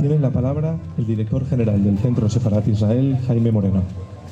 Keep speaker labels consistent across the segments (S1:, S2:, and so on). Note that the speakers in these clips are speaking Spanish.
S1: Tiene la palabra el director general del Centro Sefarat Israel, Jaime Moreno.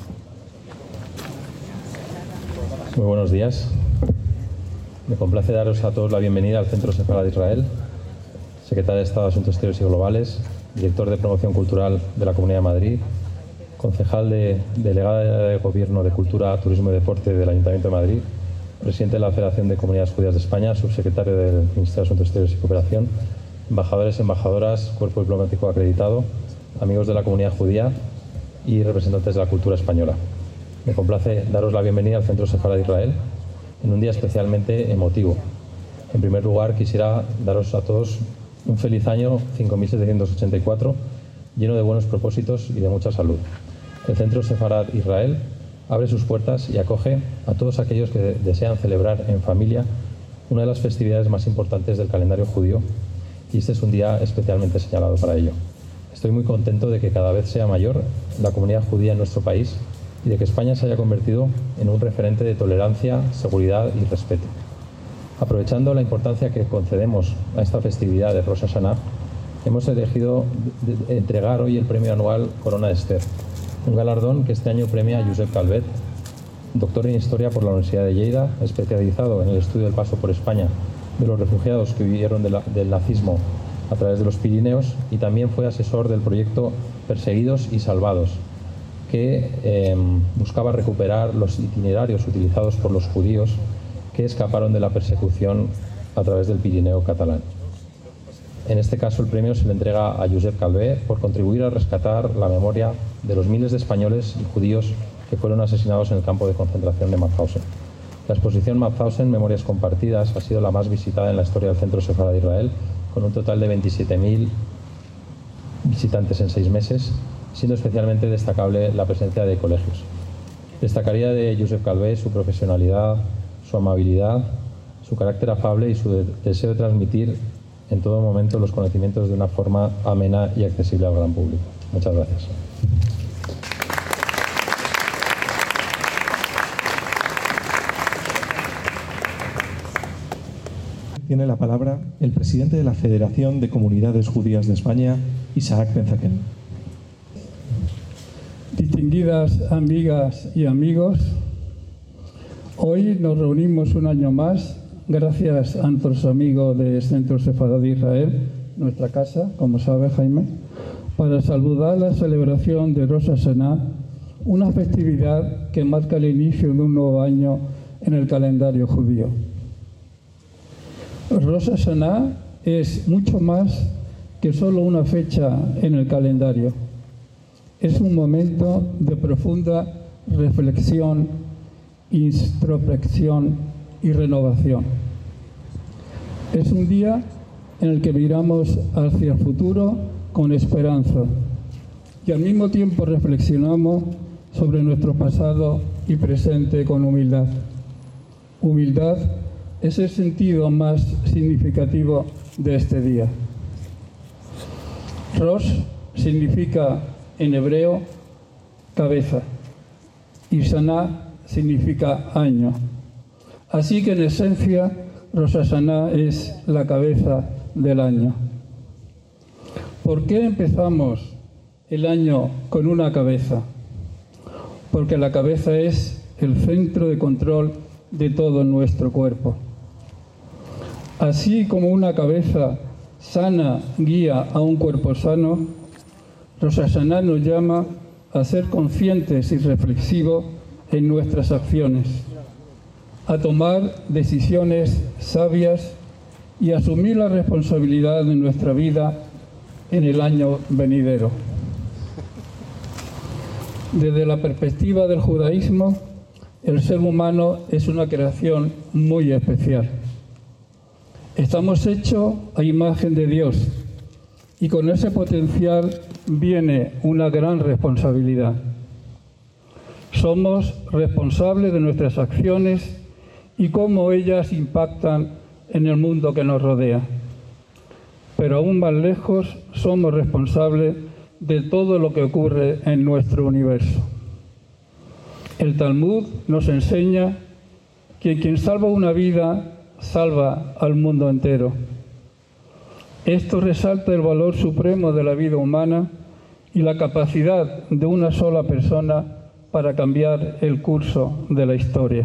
S2: Muy buenos días. Me complace daros a todos la bienvenida al Centro Sefarat Israel, secretario de Estado de Asuntos Exteriores y Globales, director de Promoción Cultural de la Comunidad de Madrid, concejal delegada de Gobierno de Cultura, Turismo y Deporte del Ayuntamiento de Madrid, presidente de la Federación de Comunidades Judías de España, subsecretario del Ministerio de Asuntos Exteriores y Cooperación, embajadores, embajadoras, cuerpo diplomático acreditado, amigos de la comunidad judía y representantes de la cultura española. Me complace daros la bienvenida al Centro Sefarat Israel en un día especialmente emotivo. En primer lugar, quisiera daros a todos un feliz año 5784, lleno de buenos propósitos y de mucha salud. El Centro Sefarat Israel abre sus puertas y acoge a todos aquellos que desean celebrar en familia una de las festividades más importantes del calendario judío, y este es un día especialmente señalado para ello. Estoy muy contento de que cada vez sea mayor la comunidad judía en nuestro país y de que España se haya convertido en un referente de tolerancia, seguridad y respeto. Aprovechando la importancia que concedemos a esta festividad de Rosh Hashanah, hemos elegido entregar hoy el premio anual Corona de Esther, un galardón que este año premia a Josep Calvet, doctor en Historia por la Universidad de Lleida, especializado en el estudio del paso por España de los refugiados que huyeron del nazismo a través de los Pirineos, y también fue asesor del proyecto Perseguidos y Salvados, que buscaba recuperar los itinerarios utilizados por los judíos que escaparon de la persecución a través del Pirineo catalán. En este caso, el premio se le entrega a Josep Calvet por contribuir a rescatar la memoria de los miles de españoles y judíos que fueron asesinados en el campo de concentración de Mauthausen. La exposición Mauthausen, Memorias Compartidas, ha sido la más visitada en la historia del Centro Sefarat Israel, con un total de 27.000 visitantes en 6 meses, siendo especialmente destacable la presencia de colegios. Destacaría de Josep Calvet su profesionalidad, su amabilidad, su carácter afable y su deseo de transmitir en todo momento los conocimientos de una forma amena y accesible al gran público. Muchas gracias.
S1: Tiene la palabra el presidente de la Federación de Comunidades Judías de España, Isaac Ben-Zaken.
S3: Distinguidas amigas y amigos, hoy nos reunimos un año más, gracias a nuestros amigos del Centro Sefarat Israel, nuestra casa, como sabe Jaime, para saludar la celebración de Rosh Hashanah, una festividad que marca el inicio de un nuevo año en el calendario judío. Rosh Hashanah es mucho más que solo una fecha en el calendario. Es un momento de profunda reflexión, introspección y renovación. Es un día en el que miramos hacia el futuro con esperanza y al mismo tiempo reflexionamos sobre nuestro pasado y presente con humildad. Humildad es el sentido más significativo de este día. Rosh significa en hebreo cabeza y Hashanah significa año. Así que en esencia Rosh Hashanah es la cabeza del año. ¿Por qué empezamos el año con una cabeza? Porque la cabeza es el centro de control de todo nuestro cuerpo. Así como una cabeza sana guía a un cuerpo sano, Rosh Hashanah nos llama a ser conscientes y reflexivos en nuestras acciones, a tomar decisiones sabias y asumir la responsabilidad de nuestra vida en el año venidero. Desde la perspectiva del judaísmo, el ser humano es una creación muy especial. Estamos hechos a imagen de Dios y con ese potencial viene una gran responsabilidad. Somos responsables de nuestras acciones y cómo ellas impactan en el mundo que nos rodea. Pero aún más lejos, somos responsables de todo lo que ocurre en nuestro universo. El Talmud nos enseña que quien salva una vida, salva al mundo entero. Esto resalta el valor supremo de la vida humana y la capacidad de una sola persona para cambiar el curso de la historia.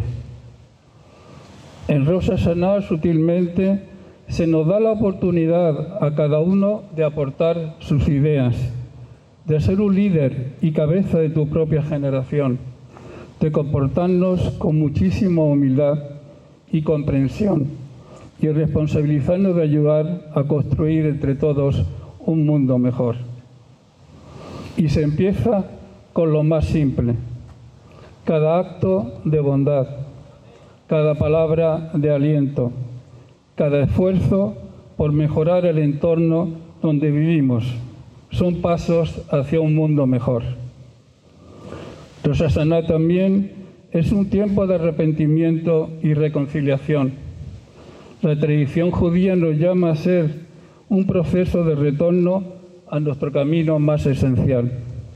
S3: En Rosh Hashanah, sutilmente, se nos da la oportunidad a cada uno de aportar sus ideas, de ser un líder y cabeza de tu propia generación, de comportarnos con muchísima humildad y comprensión y responsabilizarnos de ayudar a construir entre todos un mundo mejor. Y se empieza con lo más simple: cada acto de bondad, cada palabra de aliento, cada esfuerzo por mejorar el entorno donde vivimos, son pasos hacia un mundo mejor. Rosh Hashanah también es un tiempo de arrepentimiento y reconciliación. La tradición judía nos llama a ser un proceso de retorno a nuestro camino más esencial.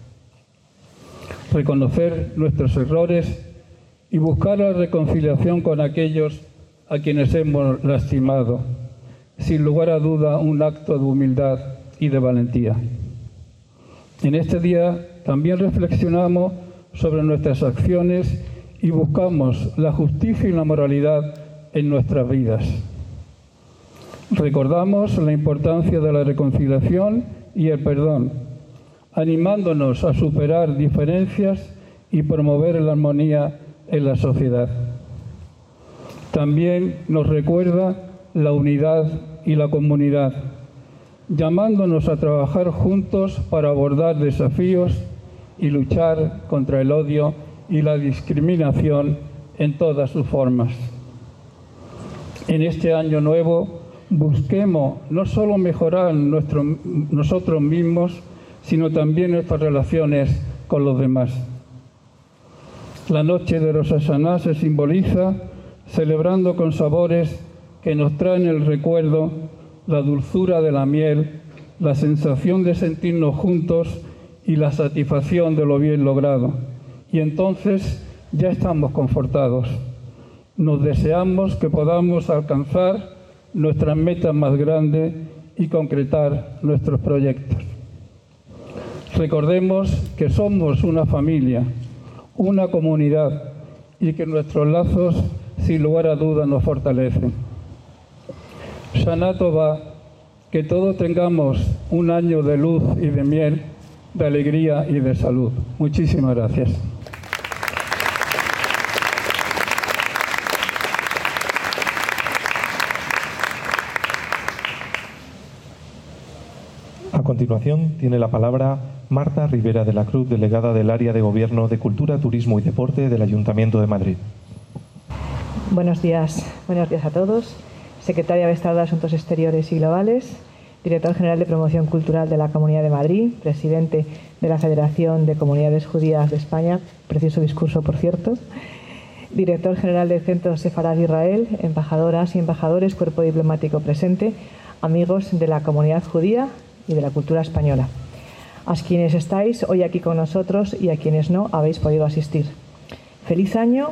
S3: Reconocer nuestros errores y buscar la reconciliación con aquellos a quienes hemos lastimado. Sin lugar a duda, un acto de humildad y de valentía. En este día también reflexionamos sobre nuestras acciones y buscamos la justicia y la moralidad en nuestras vidas. Recordamos la importancia de la reconciliación y el perdón, animándonos a superar diferencias y promover la armonía en la sociedad. También nos recuerda la unidad y la comunidad, llamándonos a trabajar juntos para abordar desafíos y luchar contra el odio y la discriminación en todas sus formas. En este año nuevo busquemos no solo mejorar nosotros mismos, sino también nuestras relaciones con los demás. La noche de Rosh Hashanah se simboliza celebrando con sabores que nos traen el recuerdo, la dulzura de la miel, la sensación de sentirnos juntos y la satisfacción de lo bien logrado. Y entonces ya estamos confortados. Nos deseamos que podamos alcanzar nuestras metas más grandes y concretar nuestros proyectos. Recordemos que somos una familia, una comunidad, y que nuestros lazos, sin lugar a dudas, nos fortalecen. Shana Tova, que todos tengamos un año de luz y de miel, de alegría y de salud. Muchísimas gracias.
S1: A continuación tiene la palabra Marta Rivera de la Cruz, delegada del Área de Gobierno de Cultura, Turismo y Deporte del Ayuntamiento de Madrid.
S4: Buenos días a todos. Secretaria de Estado de Asuntos Exteriores y Globales, Director General de Promoción Cultural de la Comunidad de Madrid, Presidente de la Federación de Comunidades Judías de España, precioso discurso, por cierto, Director General del Centro Sefarad Israel, embajadoras y embajadores, cuerpo diplomático presente, amigos de la comunidad judía y de la cultura española, a quienes estáis hoy aquí con nosotros y a quienes no habéis podido asistir. Feliz año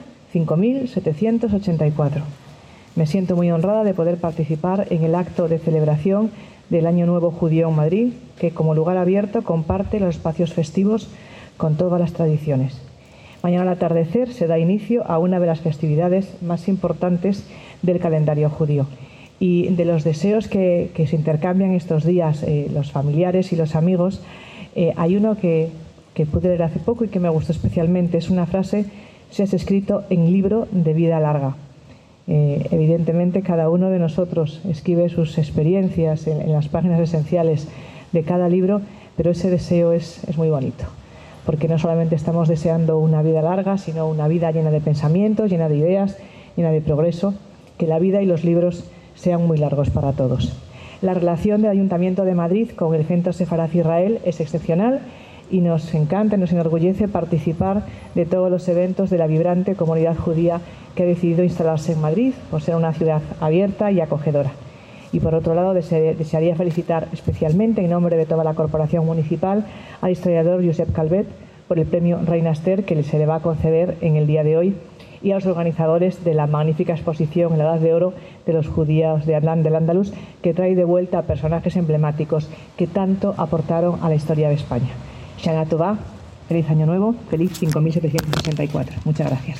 S4: 5784. Me siento muy honrada de poder participar en el acto de celebración del Año Nuevo Judío en Madrid, que como lugar abierto comparte los espacios festivos con todas las tradiciones. Mañana al atardecer se da inicio a una de las festividades más importantes del calendario judío. Y de los deseos que se intercambian estos días los familiares y los amigos, hay uno que pude leer hace poco y que me gustó especialmente. Es una frase: seas escrito en libro de vida larga. Evidentemente cada uno de nosotros escribe sus experiencias en las páginas esenciales de cada libro, pero ese deseo es muy bonito, porque no solamente estamos deseando una vida larga, sino una vida llena de pensamientos, llena de ideas, llena de progreso, que la vida y los libros sean muy largos para todos. La relación del Ayuntamiento de Madrid con el Centro Sefarad Israel es excepcional y nos encanta y nos enorgullece participar de todos los eventos de la vibrante comunidad judía que ha decidido instalarse en Madrid por ser una ciudad abierta y acogedora. Y por otro lado, desearía felicitar especialmente en nombre de toda la corporación municipal al historiador Josep Calvet por el premio Reina Esther que se le va a conceder en el día de hoy, y a los organizadores de la magnífica exposición en la Edad de Oro de los judíos del Andalus, que trae de vuelta a personajes emblemáticos que tanto aportaron a la historia de España. Shana Tová, feliz Año Nuevo, feliz 5764. Muchas gracias.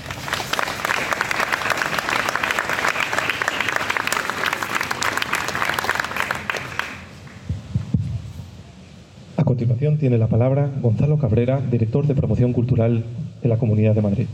S1: A continuación tiene la palabra Gonzalo Cabrera, director de Promoción Cultural de la Comunidad de Madrid.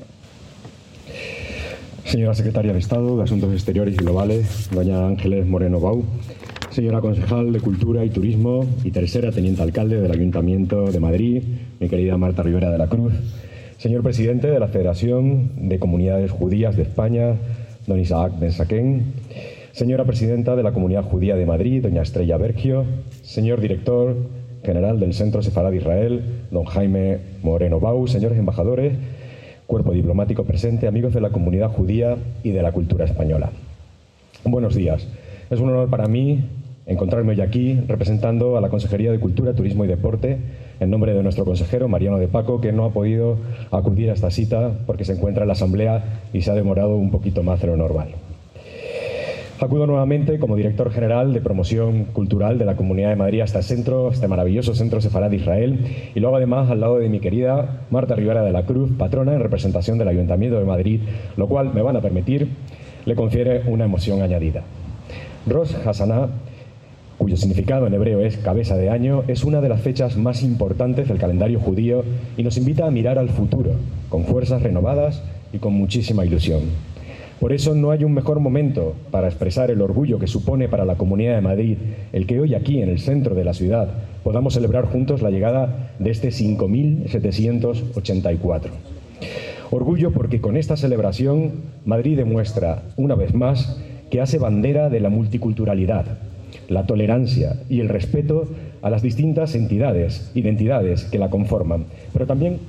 S5: Señora Secretaria de Estado de Asuntos Exteriores y Globales, doña Ángeles Moreno Bau, señora Concejal de Cultura y Turismo y tercera Teniente Alcalde del Ayuntamiento de Madrid, mi querida Marta Rivera de la Cruz, señor Presidente de la Federación de Comunidades Judías de España, don Isaac Ben-Saken, señora Presidenta de la Comunidad Judía de Madrid, doña Estrella Bergio, señor Director General del Centro Sefarad de Israel, don Jaime Moreno Bau, señores embajadores, cuerpo diplomático presente, amigos de la comunidad judía y de la cultura española. Buenos días. Es un honor para mí encontrarme hoy aquí representando a la Consejería de Cultura, Turismo y Deporte en nombre de nuestro consejero Mariano de Paco, que no ha podido acudir a esta cita porque se encuentra en la Asamblea y se ha demorado un poquito más de lo normal. Acudo nuevamente como director general de promoción cultural de la Comunidad de Madrid hasta el centro, este maravilloso Centro Sefarad de Israel, y luego además al lado de mi querida Marta Rivera de la Cruz, patrona en representación del Ayuntamiento de Madrid, lo cual, me van a permitir, le confiere una emoción añadida. Rosh Hashanah, cuyo significado en hebreo es cabeza de año, es una de las fechas más importantes del calendario judío y nos invita a mirar al futuro, con fuerzas renovadas y con muchísima ilusión. Por eso no hay un mejor momento para expresar el orgullo que supone para la Comunidad de Madrid el que hoy aquí, en el centro de la ciudad, podamos celebrar juntos la llegada de este 5784. Orgullo porque con esta celebración Madrid demuestra, una vez más, que hace bandera de la multiculturalidad, la tolerancia y el respeto a las distintas entidades, identidades que la conforman, pero también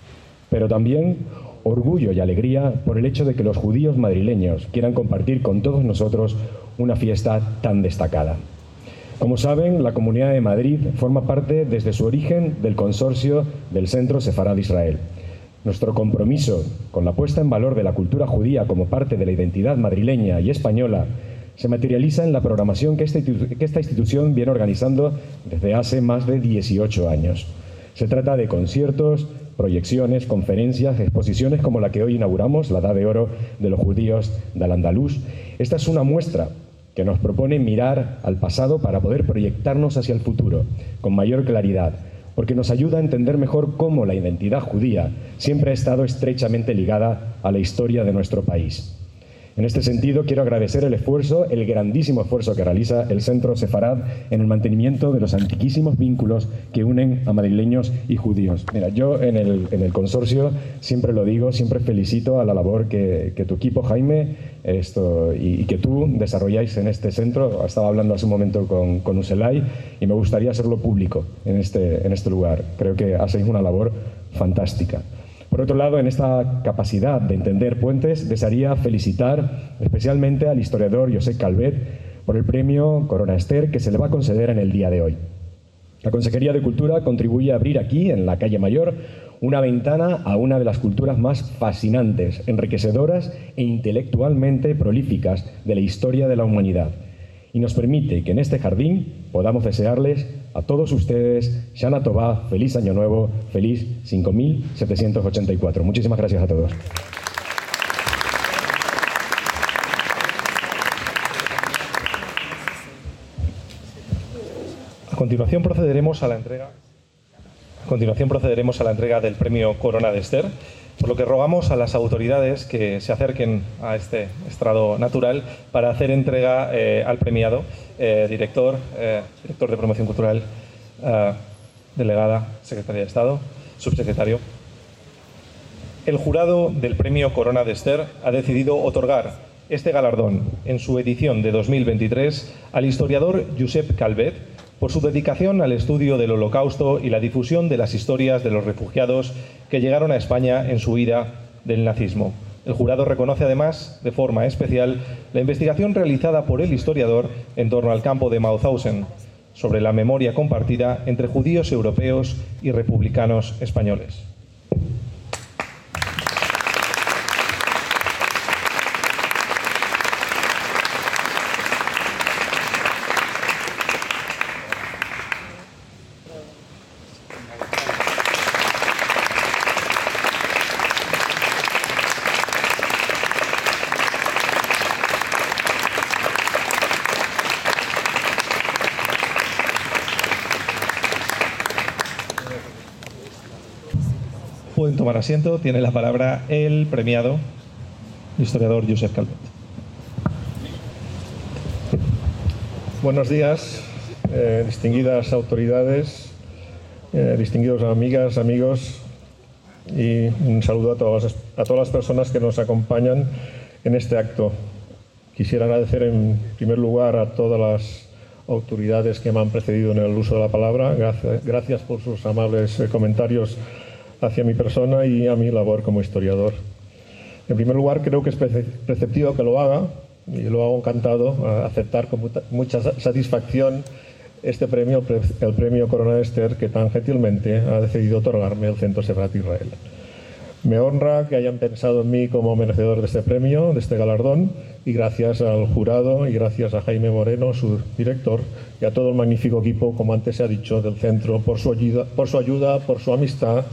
S5: orgullo y alegría por el hecho de que los judíos madrileños quieran compartir con todos nosotros una fiesta tan destacada. Como saben, la Comunidad de Madrid forma parte desde su origen del consorcio del Centro Sefarad de Israel. Nuestro compromiso con la puesta en valor de la cultura judía como parte de la identidad madrileña y española se materializa en la programación que esta institución viene organizando desde hace más de 18 años. Se trata de conciertos, proyecciones, conferencias, exposiciones como la que hoy inauguramos, la Edad de Oro de los judíos del Andalus. Esta es una muestra que nos propone mirar al pasado para poder proyectarnos hacia el futuro con mayor claridad, porque nos ayuda a entender mejor cómo la identidad judía siempre ha estado estrechamente ligada a la historia de nuestro país. En este sentido, quiero agradecer el grandísimo esfuerzo que realiza el Centro Sefarad en el mantenimiento de los antiquísimos vínculos que unen a madrileños y judíos. Mira, yo en el consorcio siempre lo digo, siempre felicito a la labor que tu equipo, Jaime, y que tú desarrolláis en este centro. Estaba hablando hace un momento con Uselay y me gustaría hacerlo público en este lugar. Creo que hacéis una labor fantástica. Por otro lado, en esta capacidad de entender puentes, desearía felicitar especialmente al historiador Josep Calvet por el premio Corona Ester que se le va a conceder en el día de hoy. La Consejería de Cultura contribuye a abrir aquí, en la calle Mayor, una ventana a una de las culturas más fascinantes, enriquecedoras e intelectualmente prolíficas de la historia de la humanidad. Y nos permite que en este jardín podamos desearles a todos ustedes Shana Tová, feliz Año Nuevo, feliz 5784. Muchísimas gracias a todos.
S1: A continuación procederemos a la entrega del premio Corona de Ester, por lo que rogamos a las autoridades que se acerquen a este estrado natural para hacer entrega al premiado, director de Promoción Cultural, delegada, Secretaria de Estado, subsecretario. El jurado del premio Corona de Ester ha decidido otorgar este galardón en su edición de 2023 al historiador Josep Calvet por su dedicación al estudio del Holocausto y la difusión de las historias de los refugiados que llegaron a España en su huida del nazismo. El jurado reconoce además, de forma especial, la investigación realizada por el historiador en torno al campo de Mauthausen, sobre la memoria compartida entre judíos europeos y republicanos españoles. pueden tomar asiento. Tiene la palabra el premiado, el historiador Josep Calvet.
S6: Buenos días, distinguidas autoridades, distinguidos amigas, amigos, y un saludo a todas las personas que nos acompañan en este acto. Quisiera agradecer en primer lugar a todas las autoridades que me han precedido en el uso de la palabra. Gracias por sus amables comentarios hacia mi persona y a mi labor como historiador. En primer lugar, creo que es preceptivo que lo haga, y lo hago encantado, a aceptar con mucha satisfacción este premio, el premio Corona de Ester, que tan gentilmente ha decidido otorgarme el Centro Sefarat Israel. Me honra que hayan pensado en mí como merecedor de este premio, de este galardón, y gracias al jurado y gracias a Jaime Moreno, su director, y a todo el magnífico equipo, como antes se ha dicho, del centro, por su ayuda, por su amistad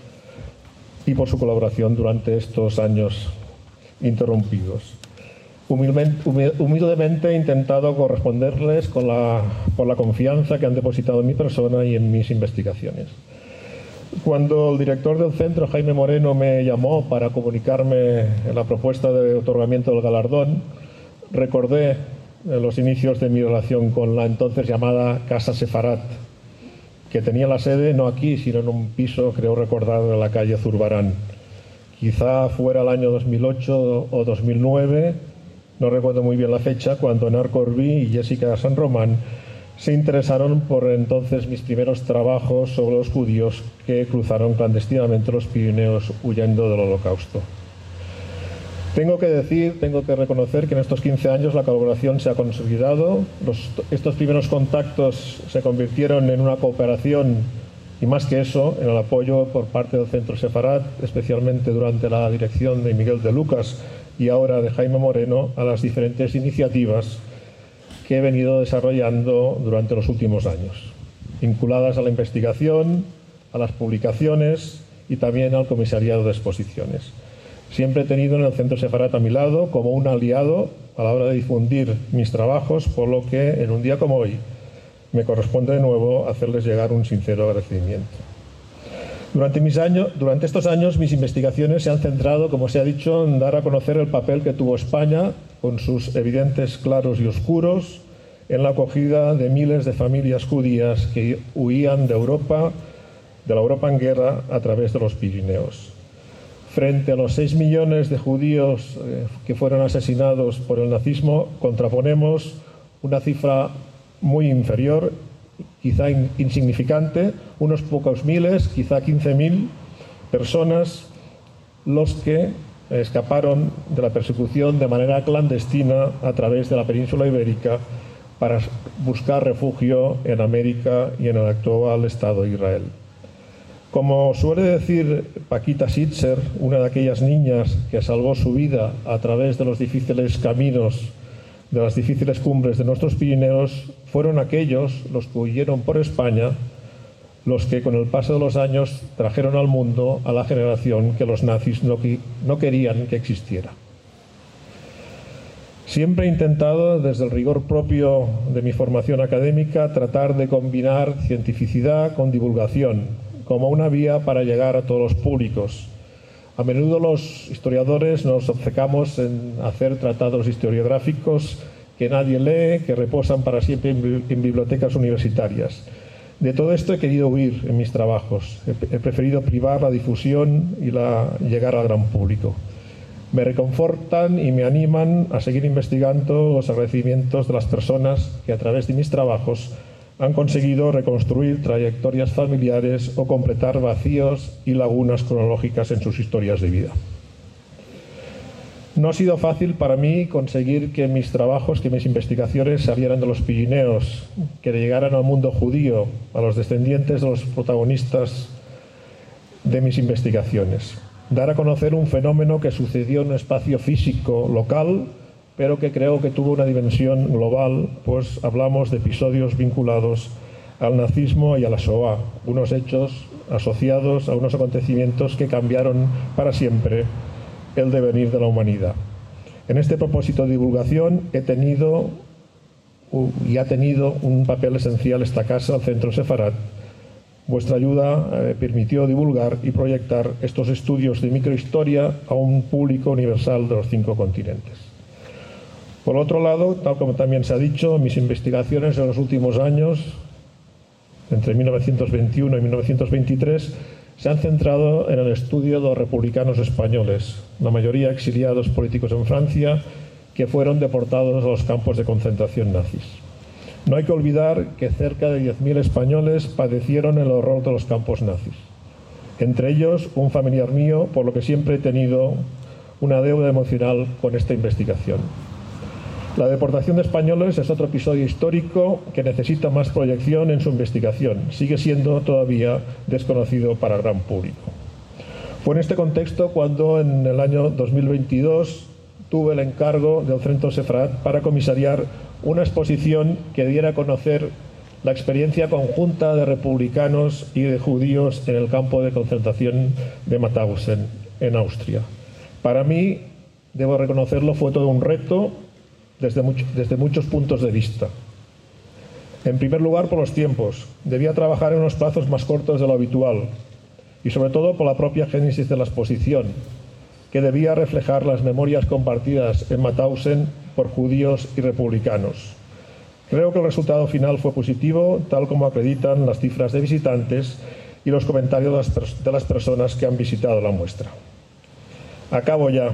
S6: y por su colaboración durante estos años interrumpidos. Humildemente he intentado corresponderles por la confianza que han depositado en mi persona y en mis investigaciones. Cuando el director del centro, Jaime Moreno, me llamó para comunicarme la propuesta de otorgamiento del galardón, recordé los inicios de mi relación con la entonces llamada Casa Sefarat, que tenía la sede no aquí, sino en un piso, creo recordar, en la calle Zurbarán. Quizá fuera el año 2008 o 2009, no recuerdo muy bien la fecha, cuando Enar Corbí y Jessica San Román se interesaron por entonces mis primeros trabajos sobre los judíos que cruzaron clandestinamente los Pirineos huyendo del Holocausto. Tengo que reconocer que en estos 15 años la colaboración se ha consolidado. Estos primeros contactos se convirtieron en una cooperación y, más que eso, en el apoyo por parte del Centro Sefarat, especialmente durante la dirección de Miguel de Lucas y ahora de Jaime Moreno, a las diferentes iniciativas que he venido desarrollando durante los últimos años, vinculadas a la investigación, a las publicaciones y también al comisariado de exposiciones. Siempre he tenido en el Centro Sefarat a mi lado como un aliado a la hora de difundir mis trabajos, por lo que en un día como hoy me corresponde de nuevo hacerles llegar un sincero agradecimiento. Durante estos años mis investigaciones se han centrado, como se ha dicho, en dar a conocer el papel que tuvo España, con sus evidentes claros y oscuros, en la acogida de miles de familias judías que huían de la Europa en guerra a través de los Pirineos. Frente a los 6 millones de judíos que fueron asesinados por el nazismo, contraponemos una cifra muy inferior, quizá insignificante, unos pocos miles, quizá 15.000 personas, los que escaparon de la persecución de manera clandestina a través de la península ibérica para buscar refugio en América y en el actual Estado de Israel. Como suele decir Paquita Sitzer, una de aquellas niñas que salvó su vida a través de los difíciles caminos, de las difíciles cumbres de nuestros Pirineos, fueron aquellos los que huyeron por España, los que con el paso de los años trajeron al mundo a la generación que los nazis no querían que existiera. Siempre he intentado, desde el rigor propio de mi formación académica, tratar de combinar cientificidad con divulgación, como una vía para llegar a todos los públicos. A menudo los historiadores nos obcecamos en hacer tratados historiográficos que nadie lee, que reposan para siempre en bibliotecas universitarias. De todo esto he querido huir en mis trabajos. He preferido privar la difusión y llegar al gran público. Me reconfortan y me animan a seguir investigando los agradecimientos de las personas que a través de mis trabajos han conseguido reconstruir trayectorias familiares o completar vacíos y lagunas cronológicas en sus historias de vida. No ha sido fácil para mí conseguir que mis trabajos, que mis investigaciones salieran de los Pirineos, que llegaran al mundo judío, a los descendientes de los protagonistas de mis investigaciones. Dar a conocer un fenómeno que sucedió en un espacio físico local, pero que creo que tuvo una dimensión global, pues hablamos de episodios vinculados al nazismo y a la Shoah, unos hechos asociados a unos acontecimientos que cambiaron para siempre el devenir de la humanidad. En este propósito de divulgación ha tenido un papel esencial esta casa, el Centro Sefarat, Vuestra ayuda permitió divulgar y proyectar estos estudios de microhistoria a un público universal de los 5 continentes. Por otro lado, tal como también se ha dicho, mis investigaciones en los últimos años, entre 1921 y 1923, se han centrado en el estudio de los republicanos españoles, la mayoría exiliados políticos en Francia, que fueron deportados a los campos de concentración nazis. No hay que olvidar que cerca de 10.000 españoles padecieron el horror de los campos nazis. Entre ellos, un familiar mío, por lo que siempre he tenido una deuda emocional con esta investigación. La deportación de españoles es otro episodio histórico que necesita más proyección en su investigación. Sigue siendo todavía desconocido para el gran público. Fue en este contexto cuando en el año 2022 tuve el encargo del Centro Sefarad para comisariar una exposición que diera a conocer la experiencia conjunta de republicanos y de judíos en el campo de concentración de Mauthausen, en Austria. Para mí, debo reconocerlo, fue todo un reto desde muchos puntos de vista. En primer lugar, por los tiempos. Debía trabajar en unos plazos más cortos de lo habitual y sobre todo por la propia génesis de la exposición, que debía reflejar las memorias compartidas en Mauthausen por judíos y republicanos. Creo que el resultado final fue positivo, tal como acreditan las cifras de visitantes y los comentarios de las personas que han visitado la muestra. Acabo ya.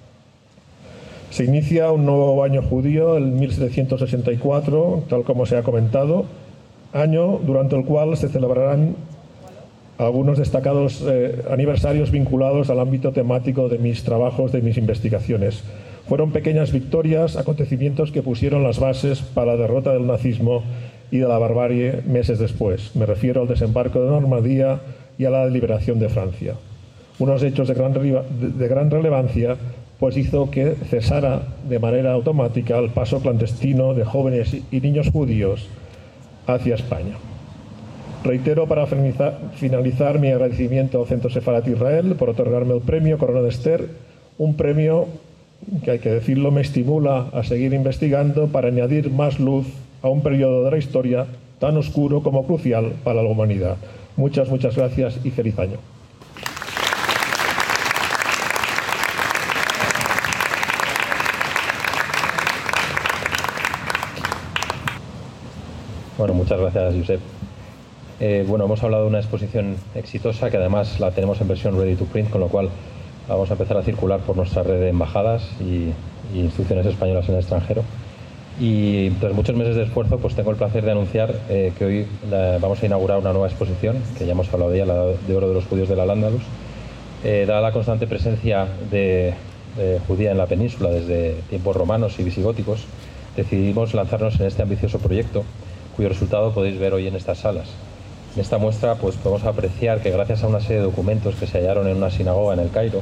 S6: Se inicia un nuevo año judío, el 1764, tal como se ha comentado, año durante el cual se celebrarán algunos destacados aniversarios vinculados al ámbito temático de mis trabajos, de mis investigaciones. Fueron pequeñas victorias, acontecimientos que pusieron las bases para la derrota del nazismo y de la barbarie meses después. Me refiero al desembarco de Normandía y a la liberación de Francia. Unos hechos de gran relevancia, pues hizo que cesara de manera automática el paso clandestino de jóvenes y niños judíos hacia España. Reitero para finalizar mi agradecimiento al Centro Sefarad Israel por otorgarme el premio Corona de Esther, un premio que, hay que decirlo, me estimula a seguir investigando para añadir más luz a un periodo de la historia tan oscuro como crucial para la humanidad. Muchas gracias y feliz año.
S2: Bueno, muchas gracias, Josep. Bueno, hemos hablado de una exposición exitosa que además la tenemos en versión ready to print, con lo cual vamos a empezar a circular por nuestra red de embajadas y instituciones españolas en el extranjero. Y tras muchos meses de esfuerzo, pues tengo el placer de anunciar que hoy vamos a inaugurar una nueva exposición, que ya hemos hablado de ella, la de oro de los judíos del Al-Ándalus. Dada la constante presencia de judía en la península desde tiempos romanos y visigóticos, decidimos lanzarnos en este ambicioso proyecto, cuyo resultado podéis ver hoy en estas salas. En esta muestra pues podemos apreciar que gracias a una serie de documentos que se hallaron en una sinagoga en El Cairo,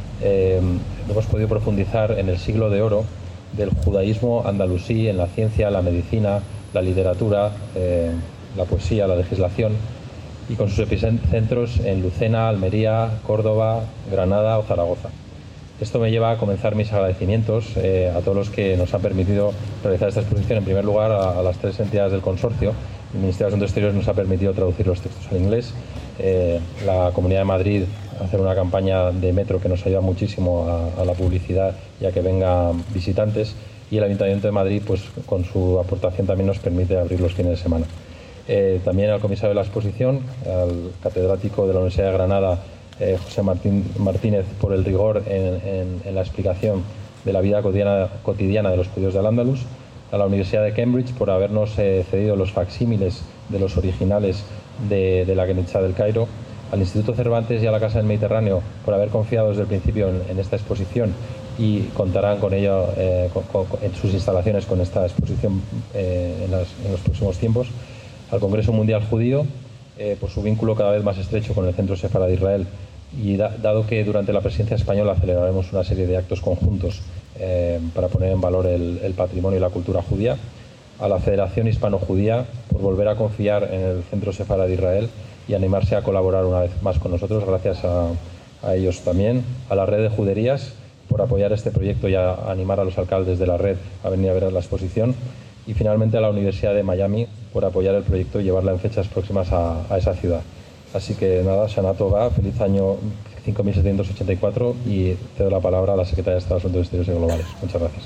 S2: hemos podido profundizar en el siglo de oro del judaísmo andalusí en la ciencia, la medicina, la literatura, la poesía, la legislación, y con sus epicentros en Lucena, Almería, Córdoba, Granada o Zaragoza. Esto me lleva a comenzar mis agradecimientos a todos los que nos han permitido realizar esta exposición. En primer lugar, a las 3 entidades del consorcio. El Ministerio de Asuntos Exteriores nos ha permitido traducir los textos al inglés. La Comunidad de Madrid hacer una campaña de metro que nos ayuda muchísimo a la publicidad y a que vengan visitantes. Y el Ayuntamiento de Madrid, pues con su aportación también nos permite abrir los fines de semana. También al comisario de la exposición, al catedrático de la Universidad de Granada, José Martínez, por el rigor en la explicación de la vida cotidiana de los judíos de Al-Ándalus, a la Universidad de Cambridge por habernos cedido los facsímiles de los originales de la Genitzá del Cairo, al Instituto Cervantes y a la Casa del Mediterráneo por haber confiado desde el principio en esta exposición, y contarán con ello en sus instalaciones con esta exposición en los próximos tiempos, al Congreso Mundial Judío por su vínculo cada vez más estrecho con el Centro Sefarad Israel, y dado que durante la presidencia española celebraremos una serie de actos conjuntos para poner en valor el patrimonio y la cultura judía, a la Federación Hispano-Judía por volver a confiar en el Centro Sefarad Israel y animarse a colaborar una vez más con nosotros, gracias a ellos también, a la Red de Juderías por apoyar este proyecto y a animar a los alcaldes de la red a venir a ver la exposición, y finalmente a la Universidad de Miami por por apoyar el proyecto y llevarla en fechas próximas a esa ciudad. Así que nada, Shana Tova, feliz año 5784 y cedo la palabra a la Secretaria de Estado de Asuntos Exteriores y Globales. Muchas gracias.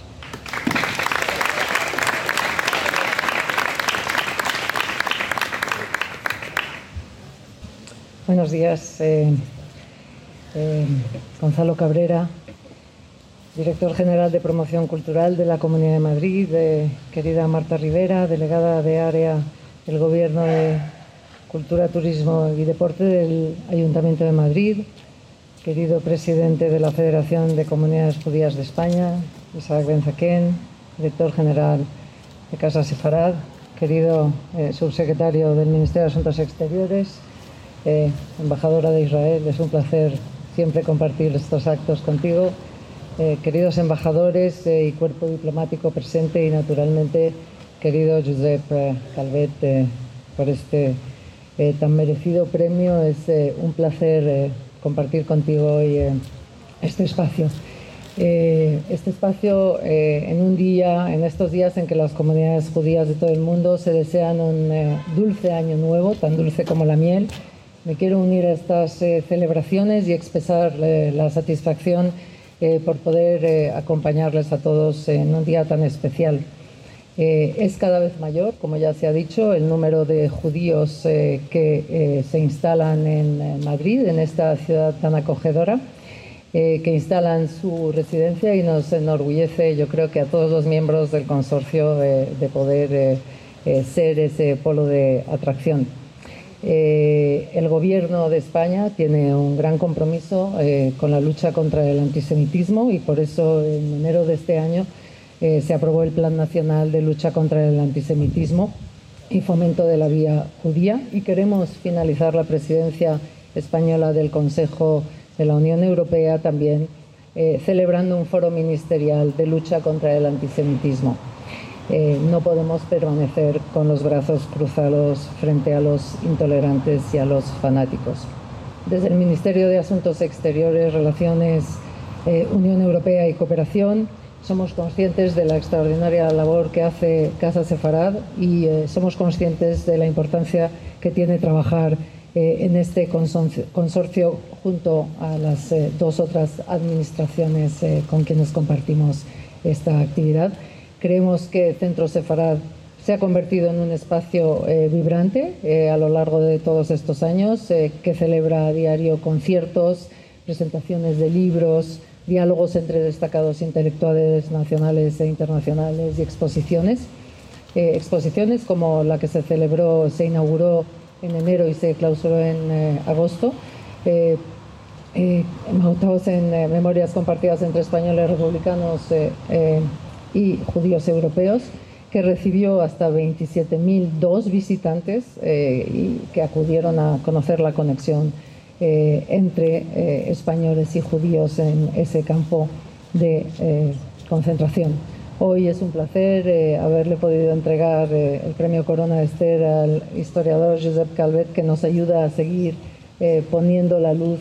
S7: Buenos días, Gonzalo Cabrera, Director General de Promoción Cultural de la Comunidad de Madrid, querida Marta Rivera, Delegada de Área del Gobierno de Cultura, Turismo y Deporte del Ayuntamiento de Madrid, querido Presidente de la Federación de Comunidades Judías de España, Isaac Ben-Zaken, Director General de Casa Sefarad, querido Subsecretario del Ministerio de Asuntos Exteriores, Embajadora de Israel, es un placer siempre compartir estos actos contigo. Queridos embajadores y cuerpo diplomático presente y naturalmente querido Josep Calvet por este tan merecido premio. Es un placer compartir contigo hoy este espacio. Este espacio en estos días en que las comunidades judías de todo el mundo se desean un dulce año nuevo, tan dulce como la miel. Me quiero unir a estas celebraciones y expresar la satisfacción por poder acompañarles a todos en un día tan especial. Es cada vez mayor, como ya se ha dicho, el número de judíos que se instalan en Madrid, en esta ciudad tan acogedora, que instalan su residencia, y nos enorgullece, yo creo que a todos los miembros del consorcio, de poder ser ese polo de atracción. El Gobierno de España tiene un gran compromiso con la lucha contra el antisemitismo y por eso en enero de este año se aprobó el Plan Nacional de Lucha contra el Antisemitismo y Fomento de la Vía Judía, y queremos finalizar la presidencia española del Consejo de la Unión Europea también celebrando un foro ministerial de lucha contra el antisemitismo. No podemos permanecer con los brazos cruzados frente a los intolerantes y a los fanáticos. Desde el Ministerio de Asuntos Exteriores, Relaciones, Unión Europea y Cooperación, somos conscientes de la extraordinaria labor que hace Casa Sefarad y somos conscientes de la importancia que tiene trabajar en este consorcio junto a las dos otras administraciones con quienes compartimos esta actividad. Creemos que Centro Sefarad se ha convertido en un espacio vibrante a lo largo de todos estos años, que celebra a diario conciertos, presentaciones de libros, diálogos entre destacados intelectuales nacionales e internacionales y exposiciones. Exposiciones como la que se inauguró en enero y se clausuró en agosto, basados en memorias compartidas entre españoles republicanos y judíos europeos, que recibió hasta 27.002 visitantes y que acudieron a conocer la conexión entre españoles y judíos en ese campo de concentración. Hoy es un placer haberle podido entregar el premio Corona Esther al historiador Josep Calvet, que nos ayuda a seguir poniendo la luz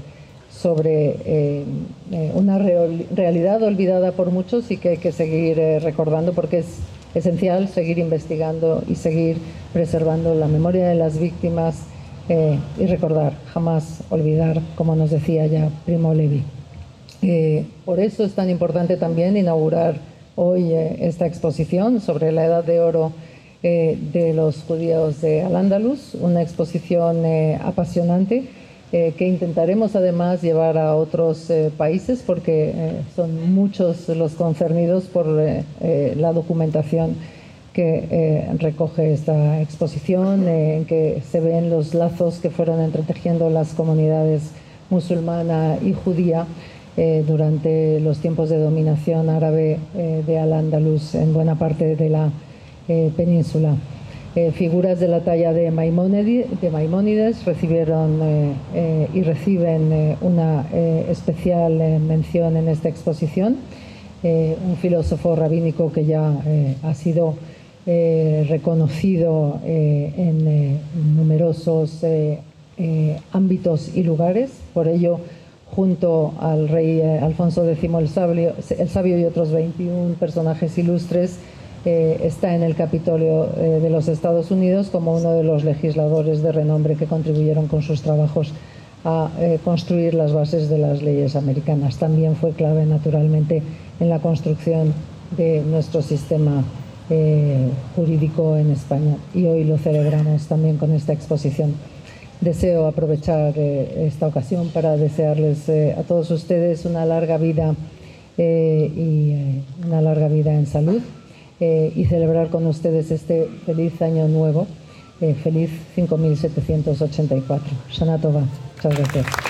S7: sobre una realidad olvidada por muchos y que hay que seguir recordando, porque es esencial seguir investigando y seguir preservando la memoria de las víctimas y recordar, jamás olvidar, como nos decía ya Primo Levi. Por eso es tan importante también inaugurar hoy esta exposición sobre la Edad de Oro de los judíos de Al-Ándalus, una exposición apasionante que intentaremos además llevar a otros países, porque son muchos los concernidos por la documentación que recoge esta exposición, en que se ven los lazos que fueron entretejiendo las comunidades musulmana y judía durante los tiempos de dominación árabe de Al-Ándalus en buena parte de la península. Figuras de la talla de Maimónides recibieron y reciben una especial mención en esta exposición. Un filósofo rabínico que ya ha sido reconocido en numerosos ámbitos y lugares. Por ello, junto al rey Alfonso X el Sabio y otros 21 personajes ilustres, está en el Capitolio de los Estados Unidos como uno de los legisladores de renombre que contribuyeron con sus trabajos a construir las bases de las leyes americanas. También fue clave, naturalmente, en la construcción de nuestro sistema jurídico en España, y hoy lo celebramos también con esta exposición. Deseo aprovechar esta ocasión para desearles a todos ustedes una larga vida una larga vida en salud, y celebrar con ustedes este feliz año nuevo, feliz 5784. Shana Tova. Muchas gracias.